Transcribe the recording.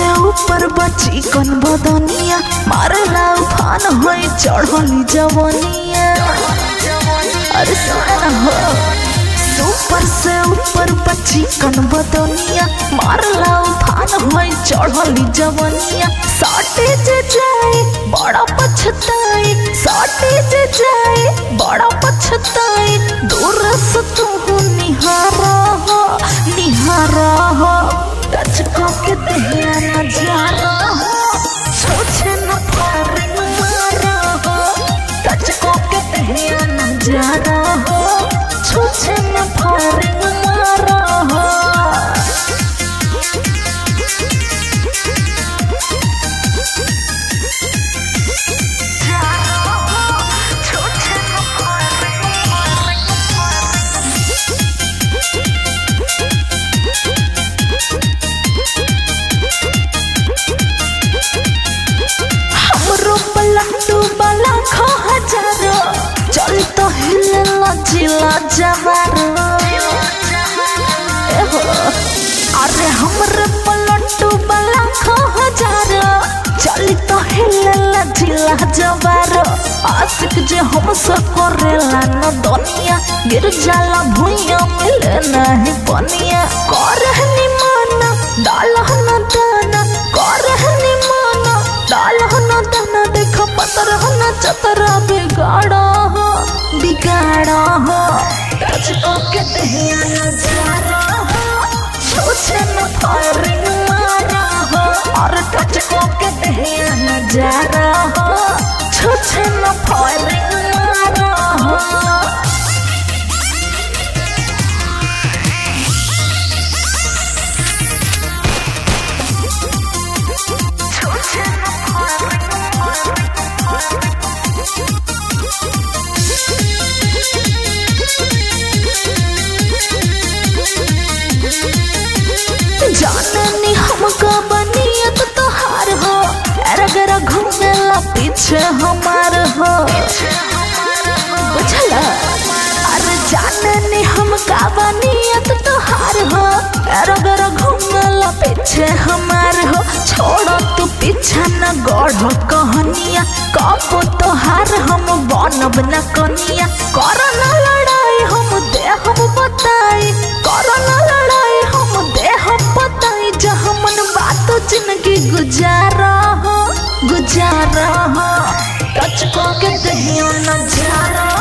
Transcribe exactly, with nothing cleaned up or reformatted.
से ऊपर बची कन बदनिया मारला उफान होई चढ़ली जवनिया। अरे सुना हो ऊपर से ऊपर बची कन बदनिया मारला उफान होई चढ़ली जवनिया। साटे जे जाए बड़ा पछताए, साटे जे जाए बड़ा पछताए। दूर से तू निहारा हो निहारा हो टच के दहिया नजारा हो सोचे न पारे मारा हो। टच के दहिया नजारा हो सोचे न पारे मारा हो। चल तो हिलला जिला जवारो अरे हमरे पलटू बला खो हजारो। चल तो हिलला जिला जवारो आशिक जे हमसे करेला न दुनिया गिर जाला भुइया मिले नहीं पनिया। करहनी माना डालह न दाना करहनी माना डालह न दाना देख पतर न चतरा बिगाड़ा हो बिगाड़ा हो। टच के दहिया नजारा हो छूछे न फायरिंग मारा हो। और टच के दहिया नजारा हो छूछे न फायरिंग मारा हो। जाननी हमका बनियत तोहार हो अरगरा घूमेला पीछे हमार हो बुझला। अरे जाननी हमका बनियत तोहार हो अरगरा घूमेला पीछे हमार हो। छोड़ो तू पीछा न गढ़ कहनिया कबो तोहार हम बनब न कनिया। कर न लड़ाई हम दे हम बताई कर न लड़ाई हम दे हम बताई। जहाँ मन बात जिंदगी गुजारा हो गुजारा हो टच के दहिया नजारा